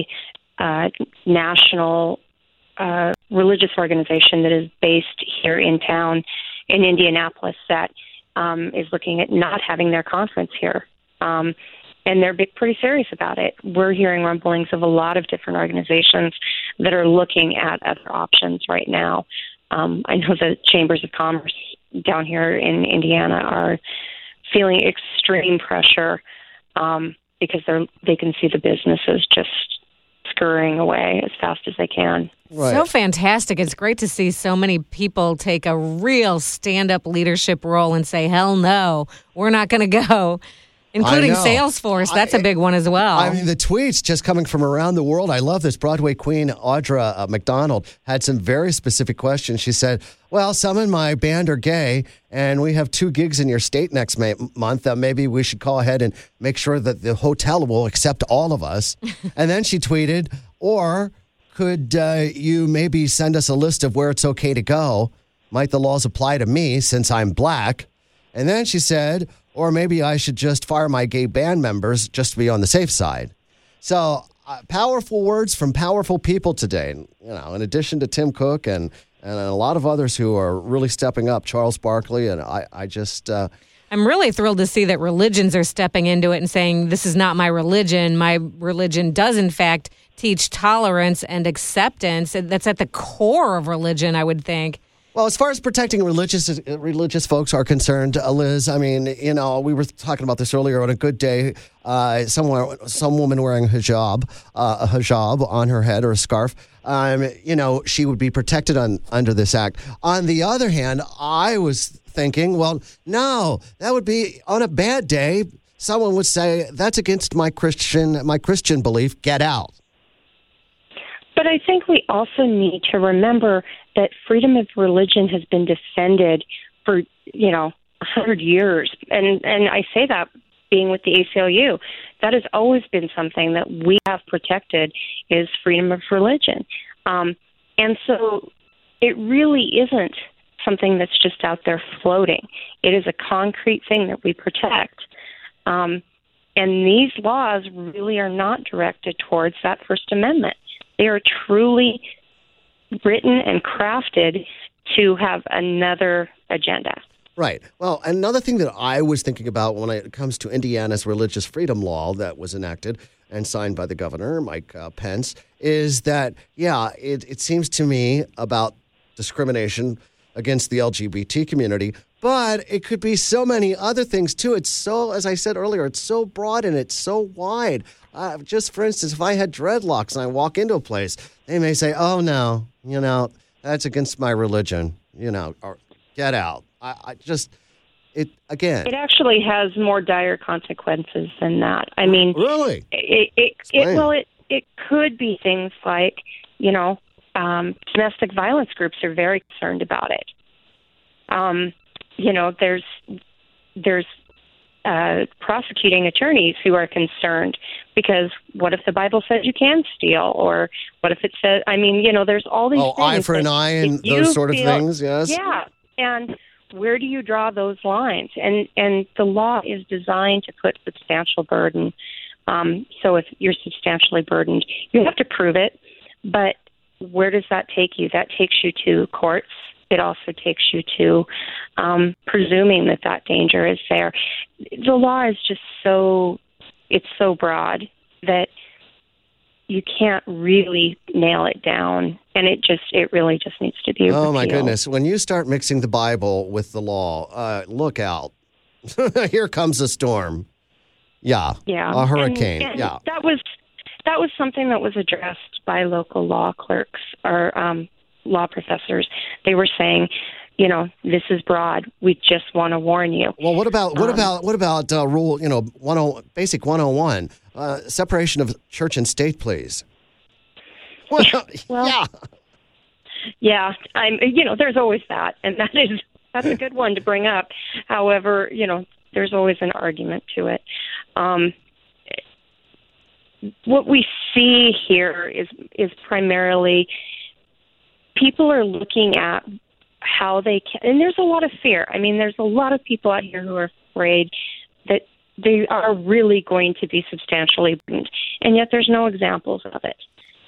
national religious organization that is based here in town in Indianapolis that is looking at not having their conference here. And they're pretty serious about it. We're hearing rumblings of a lot of different organizations that are looking at other options right now. I know the chambers of commerce down here in Indiana are feeling extreme pressure because they can see the businesses just scurrying away as fast as they can. Right. So fantastic. It's great to see so many people take a real stand-up leadership role and say, hell no, we're not going to go. Including Salesforce. That's a big one as well. I mean, the tweets just coming from around the world. I love this. Broadway queen Audra McDonald had some very specific questions. She said, well, some in my band are gay, and we have 2 gigs in your state next month. Maybe we should call ahead and make sure that the hotel will accept all of us. And then she tweeted, or could you maybe send us a list of where it's okay to go? Might the laws apply to me since I'm black? And then she said, or maybe I should just fire my gay band members just to be on the safe side. So powerful words from powerful people today. You know, in addition to Tim Cook and a lot of others who are really stepping up, Charles Barkley, and I just... I'm really thrilled to see that religions are stepping into it and saying, this is not my religion. My religion does, in fact, teach tolerance and acceptance. That's at the core of religion, I would think. Well, as far as protecting religious folks are concerned, Liz, I mean, you know, we were talking about this earlier. On a good day, some woman wearing a hijab on her head or a scarf, you know, she would be protected under this act. On the other hand, I was thinking, well, no, that would be on a bad day. Someone would say that's against my Christian belief. Get out. But I think we also need to remember that freedom of religion has been defended for, 100 years. And I say that being with the ACLU. That has always been something that we have protected is freedom of religion. And so it really isn't something that's just out there floating. It is a concrete thing that we protect. And these laws really are not directed towards that First Amendment. They are truly written and crafted to have another agenda. Right. Well, another thing that I was thinking about when it comes to Indiana's religious freedom law that was enacted and signed by the governor, Mike Pence, is that, it seems to me about discrimination against the LGBT community, but it could be so many other things, too. It's so, as I said earlier, it's so broad and it's so wide. Just for instance, if I had dreadlocks and I walk into a place, they may say, oh, no, that's against my religion, or get out. It actually has more dire consequences than that. I mean, really? It could be things like, domestic violence groups are very concerned about it. There's prosecuting attorneys who are concerned because what if the Bible says you can steal, or what if it says? I mean, there's all these things. Eye for an eye and those sort of things. Yes. Yeah, and where do you draw those lines? And the law is designed to put substantial burden. So if you're substantially burdened, you have to prove it. But where does that take you? That takes you to courts. It also takes you to presuming that danger is there. The law is just so broad that you can't really nail it down. And it really just needs to be Oh, my repealed. goodness. When you start mixing the Bible with the law, look out. Here comes a storm. Yeah. A hurricane. And yeah. That was something that was addressed by local law clerks or law professors. They were saying, this is broad. We just want to warn you. Well, what about rule, basic 101, separation of church and state, please. Well, Yeah, there's always that, and that's a good one to bring up. However, there's always an argument to it. What we see here is primarily people are looking at how they can, and there's a lot of fear. I mean, there's a lot of people out here who are afraid that they are really going to be substantially burdened, and yet there's no examples of it.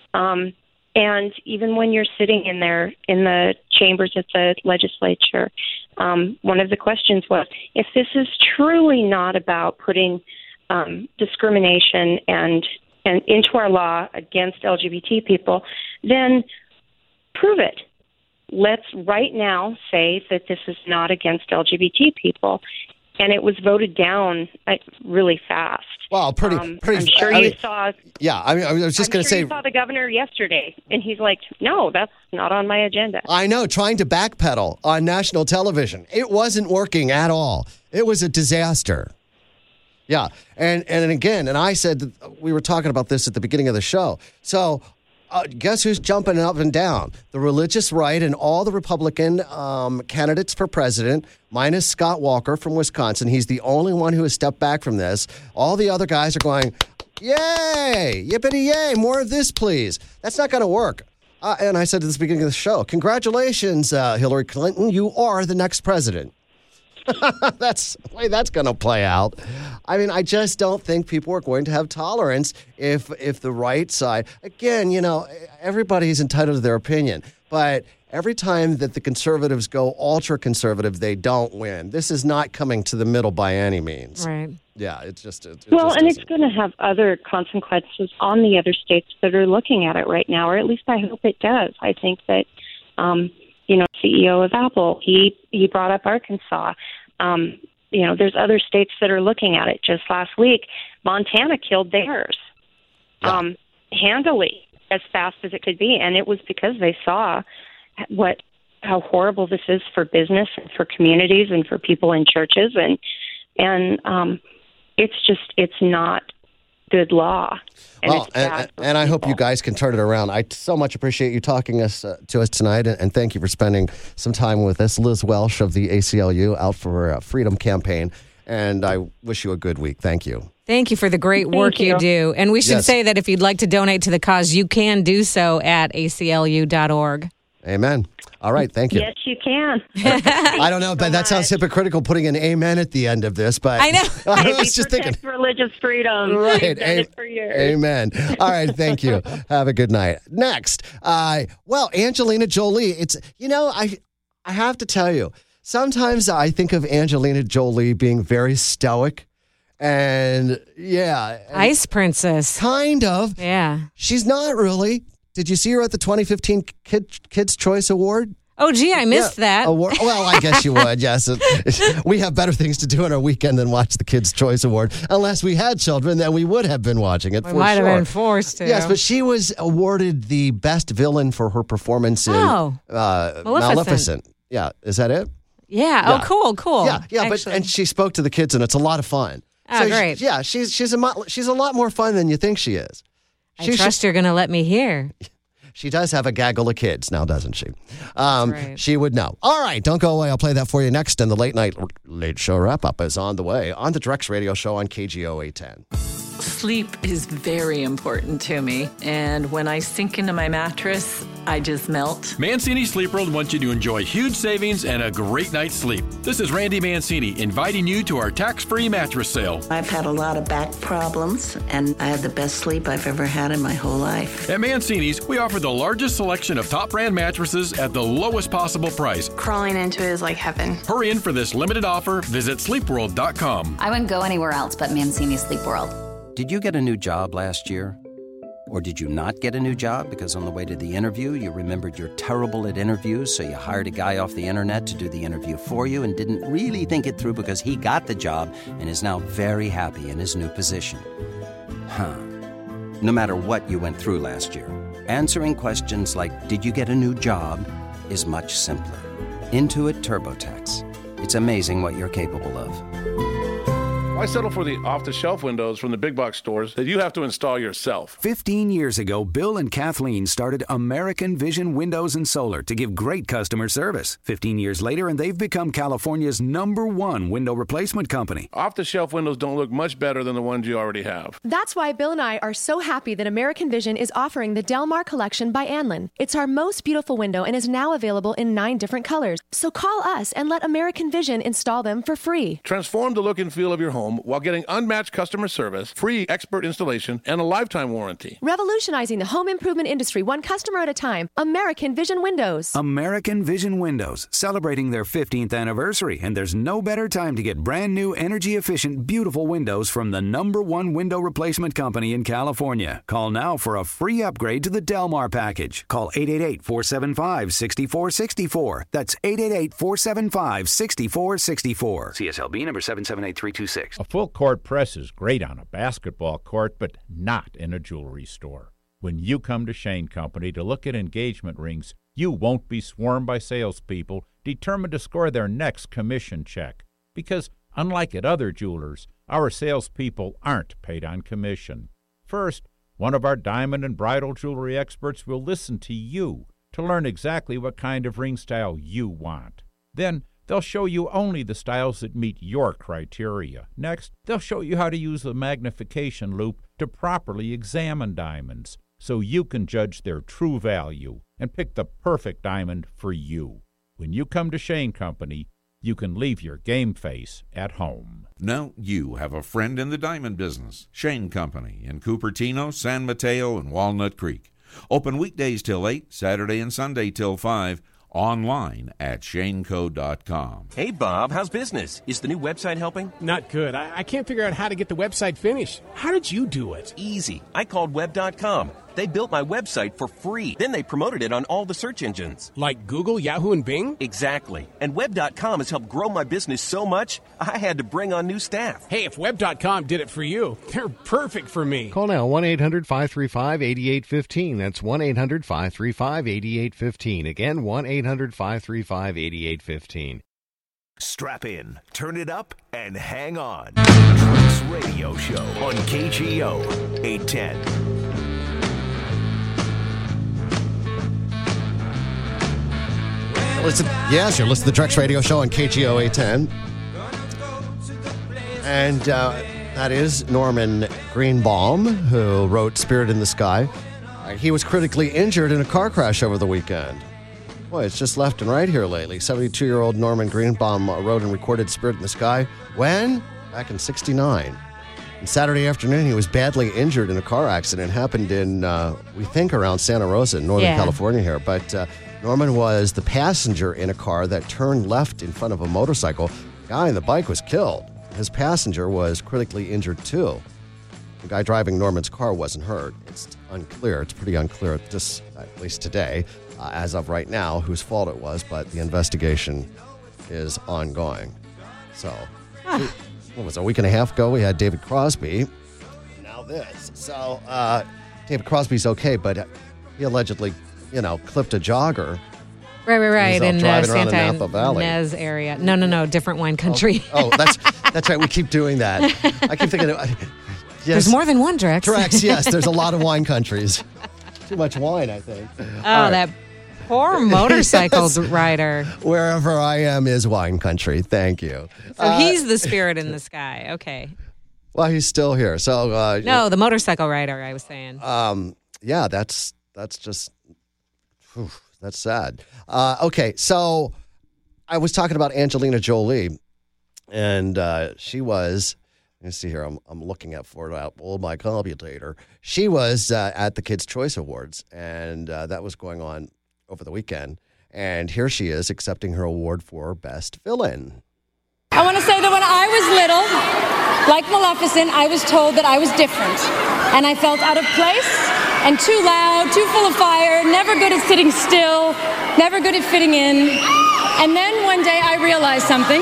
And even when you're sitting in there in the chambers at the legislature, one of the questions was, if this is truly not about putting discrimination and into our law against LGBT people, then prove it. Let's right now say that this is not against LGBT people. And it was voted down really fast. Well, pretty. I'm sure you saw. Yeah, I was just going to say. You saw the governor yesterday, and he's like, "No, that's not on my agenda." I know, trying to backpedal on national television. It wasn't working at all. It was a disaster. Yeah, and again, and I said that we were talking about this at the beginning of the show. So. Guess who's jumping up and down? The religious right and all the Republican candidates for president, minus Scott Walker from Wisconsin. He's the only one who has stepped back from this. All the other guys are going, yay, yippity yay, more of this, please. That's not going to work. And I said at the beginning of the show, congratulations, Hillary Clinton. You are the next president. That's the way that's going to play out. I mean, I just don't think people are going to have tolerance if the right side, again, everybody's entitled to their opinion, but every time that the conservatives go ultra-conservative, they don't win. This is not coming to the middle by any means. Right. Yeah, it's just... It's going to have other consequences on the other states that are looking at it right now, or at least I hope it does. I think that, CEO of Apple, he brought up Arkansas. There's other states that are looking at it. Just last week, Montana killed theirs handily, as fast as it could be, and it was because they saw how horrible this is for business and for communities and for people in churches, and it's not good law. And I hope you guys can turn it around. I so much appreciate you talking to us tonight, and thank you for spending some time with us. Liz Welsh of the ACLU, out for a Freedom Campaign, and I wish you a good week. Thank you. Thank you for the great work you do. And we should say that if you'd like to donate to the cause, you can do so at aclu.org. Amen. All right, thank you. Yes, you can. I don't know, but that sounds hypocritical putting an amen at the end of this, but I know. I was just thinking religious freedom. Right. For years. Amen. All right, thank you. Have a good night. Next, Angelina Jolie. It's I have to tell you, sometimes I think of Angelina Jolie being very stoic. And Ice Princess. Kind of. Yeah. She's not really. Did you see her at the 2015 Kids' Choice Award? Oh, gee, I missed that. Well, I guess you would, yes. We have better things to do on our weekend than watch the Kids' Choice Award. Unless we had children, then we would have been watching it, we might have been forced to. Yes, but she was awarded the best villain for her performance in Maleficent. Yeah, is that it? Yeah. Oh, cool. Yeah, and she spoke to the kids, and it's a lot of fun. Oh, great. She's a lot more fun than you think she is. I trust you're going to let me hear. She does have a gaggle of kids now, doesn't she? Right. She would know. All right, don't go away. I'll play that for you next. And the late show wrap-up is on the way on the Drex Radio Show on KGO 810. Sleep is very important to me, and when I sink into my mattress, I just melt. Mancini Sleep World wants you to enjoy huge savings and a great night's sleep. This is Randy Mancini inviting you to our tax-free mattress sale. I've had a lot of back problems, and I had the best sleep I've ever had in my whole life. At Mancini's, we offer the largest selection of top brand mattresses at the lowest possible price. Crawling into it is like heaven. Hurry in for this limited offer. Visit sleepworld.com. I wouldn't go anywhere else but Mancini Sleep World. Did you get a new job last year? Or did you not get a new job because on the way to the interview, you remembered you're terrible at interviews, so you hired a guy off the internet to do the interview for you and didn't really think it through because he got the job and is now very happy in his new position? No matter what you went through last year, answering questions like, did you get a new job, is much simpler. Intuit TurboTax. It's amazing what you're capable of. Why settle for the off-the-shelf windows from the big box stores that you have to install yourself? 15 years ago, Bill and Kathleen started American Vision Windows and Solar to give great customer service. 15 years later, and they've become California's #1 window replacement company. Off-the-shelf windows don't look much better than the ones you already have. That's why Bill and I are so happy that American Vision is offering the Delmar Collection by Anlin. It's our most beautiful window and is now available in 9 different colors. So call us and let American Vision install them for free. Transform the look and feel of your home while getting unmatched customer service, free expert installation, and a lifetime warranty. Revolutionizing the home improvement industry one customer at a time. American Vision Windows. American Vision Windows, celebrating their 15th anniversary, and there's no better time to get brand new, energy-efficient, beautiful windows from the #1 window replacement company in California. Call now for a free upgrade to the Delmar package. Call 888-475-6464. That's 888-475-6464. CSLB number 778326. A full-court press is great on a basketball court, but not in a jewelry store. When you come to Shane Company to look at engagement rings, you won't be swarmed by salespeople determined to score their next commission check. Because, unlike at other jewelers, our salespeople aren't paid on commission. First, one of our diamond and bridal jewelry experts will listen to you to learn exactly what kind of ring style you want. Then, they'll show you only the styles that meet your criteria. Next, they'll show you how to use the magnification loupe to properly examine diamonds so you can judge their true value and pick the perfect diamond for you. When you come to Shane Company, you can leave your game face at home. Now you have a friend in the diamond business. Shane Company in Cupertino, San Mateo, and Walnut Creek. Open weekdays till 8, Saturday and Sunday till 5. Online at shaneco.com. Hey, Bob, how's business? Is the new website helping? Not good. I can't figure out how to get the website finished. How did you do it? Easy. I called web.com. They built my website for free. Then they promoted it on all the search engines. Like Google, Yahoo, and Bing? Exactly. And web.com has helped grow my business so much, I had to bring on new staff. Hey, if web.com did it for you, they're perfect for me. Call now, 1-800-535-8815. That's 1-800-535-8815. Again, 1-800-535-8815. Strap in, turn it up, and hang on. Trucks Radio Show on KGO 810. Yes, you're listening to the Drex Radio Show on KGO 810. And that is Norman Greenbaum, who wrote Spirit in the Sky. He was critically injured in a car crash over the weekend. Boy, it's just left and right here lately. 72-year-old Norman Greenbaum wrote and recorded Spirit in the Sky. When? Back in '69. And Saturday afternoon, he was badly injured in a car accident. It happened in, we think, around Santa Rosa in Northern California here. But Norman was the passenger in a car that turned left in front of a motorcycle. The guy on the bike was killed. His passenger was critically injured, too. The guy driving Norman's car wasn't hurt. It's unclear. It's pretty unclear, at least today, as of right now, whose fault it was. But the investigation is ongoing. So, what was it, a week and a half ago, we had David Crosby. Now this. So, David Crosby's okay, but he allegedly clipped a jogger. Right. In Santa Ynez area. No, different wine country. Oh, that's right. We keep doing that. I keep thinking, yes. There's more than one Drex. Drex, yes. There's a lot of wine countries. Too much wine, I think. That poor motorcycle rider. Wherever I am is wine country. Thank you. So he's the spirit in the sky. Okay. Well, he's still here. So no, the motorcycle rider, I was saying. Yeah, that's just... That's sad. Okay, so I was talking about Angelina Jolie, and she was, let me see here, I'm looking at for it on my computer. She was at the Kids' Choice Awards, and that was going on over the weekend. And here she is accepting her award for Best Villain. I want to say that when I was little, like Maleficent, I was told that I was different. And I felt out of place and too loud, too full of fire, never good at sitting still, never good at fitting in. And then one day I realized something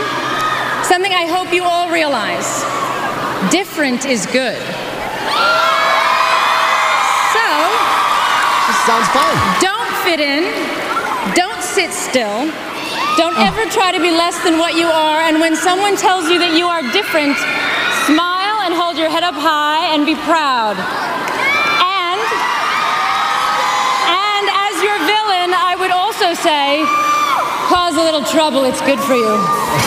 I hope you all realize. Different is good. So, this sounds fun. Don't fit in, don't sit still. Don't ever try to be less than what you are. And when someone tells you that you are different, Smile and hold your head up high and be proud. And as your villain, I would also say, cause a little trouble. It's good for you.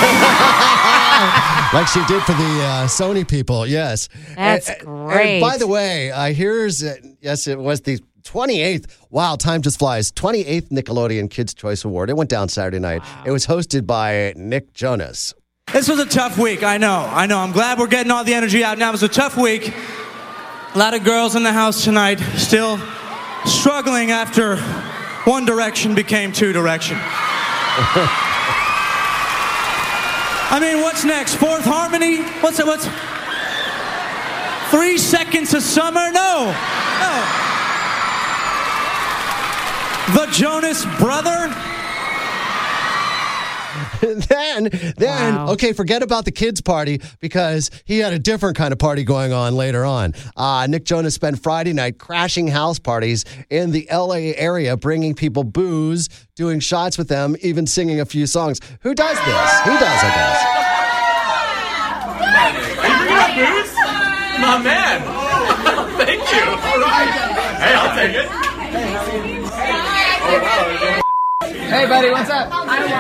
Like she did for the Sony people, yes. That's great. And by the way, here's, yes, it was the 28th, wow, time just flies, 28th Nickelodeon Kids' Choice Award. It went down Saturday night. Wow. It was hosted by Nick Jonas. This was a tough week, I know. I'm glad we're getting all the energy out now. It was a tough week. A lot of girls in the house tonight still struggling after One Direction became Two Direction. I mean, what's next? Fourth Harmony? What's 3 Seconds of Summer? No. The Jonas Brother? Then, wow. Okay, forget about the kids' party because he had a different kind of party going on later on. Nick Jonas spent Friday night crashing house parties in the L.A. area, bringing people booze, doing shots with them, even singing a few songs. Who does this? He does, I guess. Are you bringing up booze? My man. Thank you. Hey, I'll take it. Hey, buddy, what's up?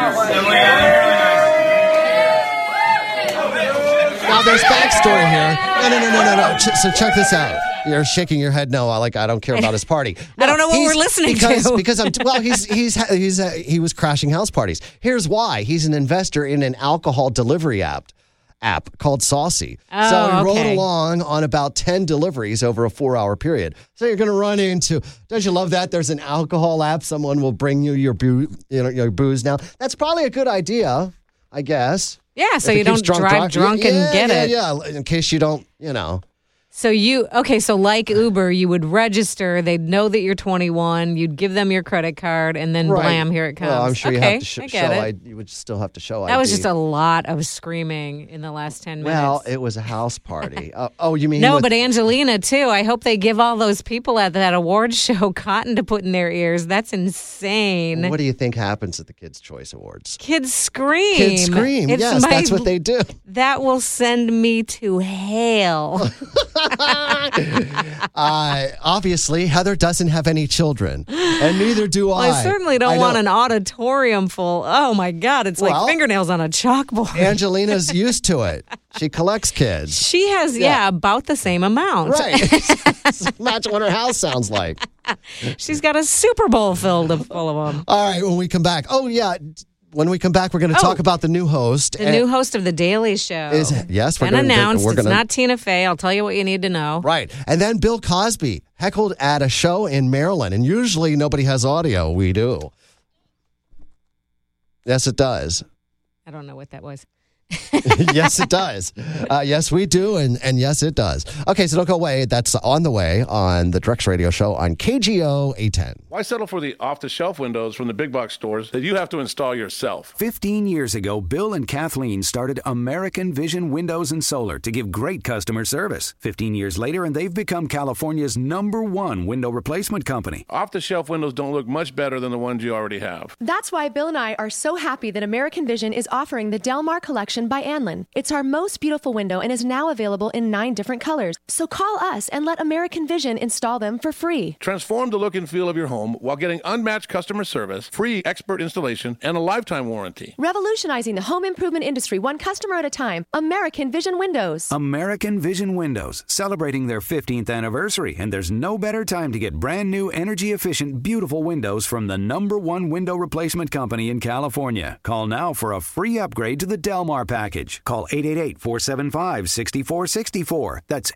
Now, there's backstory here. No. So check this out. You're shaking your head no, I don't care about his party. No, I don't know what we're listening to. Because he was crashing house parties. Here's why. He's an investor in an alcohol delivery app called Saucy. Oh, so he rode along on about 10 deliveries over a 4-hour period. So you're going to run into, don't you love that? There's an alcohol app. Someone will bring you your booze now. That's probably a good idea, I guess. Yeah, so you don't drive drunk and get it. Yeah, in case you don't, So so like Uber, you would register. They'd know that you're 21. You'd give them your credit card, and then blam, here it comes. Well, I'm sure you have to show ID. You would still have to show ID. That was just a lot of screaming in the last 10 minutes. Well, it was a house party. You mean no? But Angelina too. I hope they give all those people at that awards show cotton to put in their ears. That's insane. What do you think happens at the Kids' Choice Awards? Kids scream. Kids scream. Yes, that's what they do. That will send me to hell. Obviously, Heather doesn't have any children, and neither do I. I certainly don't want an auditorium full. Oh my God, it's like fingernails on a chalkboard. Angelina's used to it. She collects kids. She has, about the same amount. Right. Imagine what her house sounds like. She's got a Super Bowl full of them. All right, when we come back. When we come back, we're going to talk about the new host. The new host of The Daily Show. Yes, we're going to announce. It's not Tina Fey. I'll tell you what you need to know. Right. And then Bill Cosby heckled at a show in Maryland. And usually nobody has audio. We do. Yes, it does. I don't know what that was. Yes, it does. Yes, we do. And yes, it does. Okay, so don't go away. That's on the way on the Drex Radio Show on KGO 810. Why settle for the off-the-shelf windows from the big box stores that you have to install yourself? 15 years ago, Bill and Kathleen started American Vision Windows and Solar to give great customer service. 15 years later, and they've become California's #1 window replacement company. Off-the-shelf windows don't look much better than the ones you already have. That's why Bill and I are so happy that American Vision is offering the Del Mar Collection by Anlin. It's our most beautiful window and is now available in 9 different colors. So call us and let American Vision install them for free. Transform the look and feel of your home while getting unmatched customer service, free expert installation, and a lifetime warranty. Revolutionizing the home improvement industry one customer at a time. American Vision Windows. American Vision Windows, celebrating their 15th anniversary, and there's no better time to get brand new, energy-efficient, beautiful windows from the #1 window replacement company in California. Call now for a free upgrade to the Del Mar package. Call 888-475-6464. That's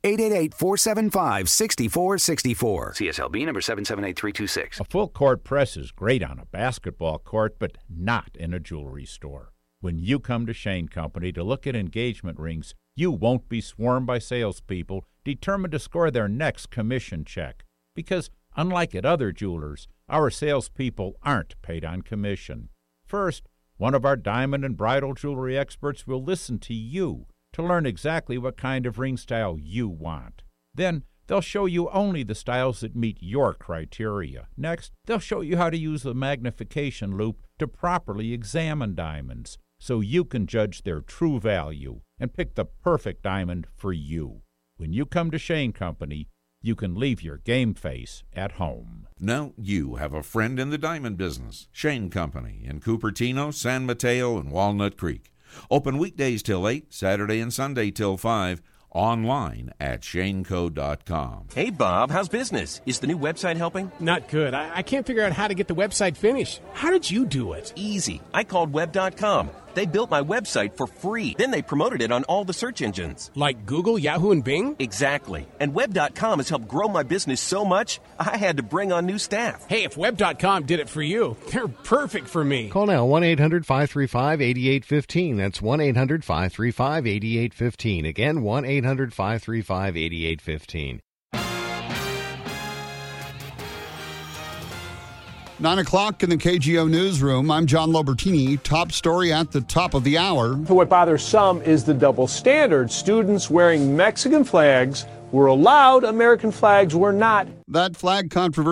888-475-6464. CSLB number 778326. A full court press is great on a basketball court, but not in a jewelry store. When you come to Shane Company to look at engagement rings, you won't be swarmed by salespeople determined to score their next commission check. Because unlike at other jewelers, our salespeople aren't paid on commission. First, one of our diamond and bridal jewelry experts will listen to you to learn exactly what kind of ring style you want. Then they'll show you only the styles that meet your criteria. Next, they'll show you how to use the magnification loupe to properly examine diamonds so you can judge their true value. and pick the perfect diamond for you. When you come to Shane Company, you can leave your game face at home. Now you have a friend in the diamond business. Shane Company in Cupertino, San Mateo, and Walnut Creek. Open weekdays till 8, Saturday and Sunday till 5. Online at shaneco.com. Hey, Bob, how's business? Is the new website helping? Not good. I can't figure out how to get the website finished. How did you do it? Easy. I called Web.com. They built my website for free. Then they promoted it on all the search engines. Like Google, Yahoo, and Bing? Exactly. And Web.com has helped grow my business so much, I had to bring on new staff. Hey, if Web.com did it for you, they're perfect for me. Call now, 1-800-535-8815. That's 1-800-535-8815. Again, 1-800-535-8815. 9 o'clock in the KGO Newsroom. I'm John Lobertini. Top story at the top of the hour. What bothers some is the double standard. Students wearing Mexican flags were allowed, American flags were not. That flag controversy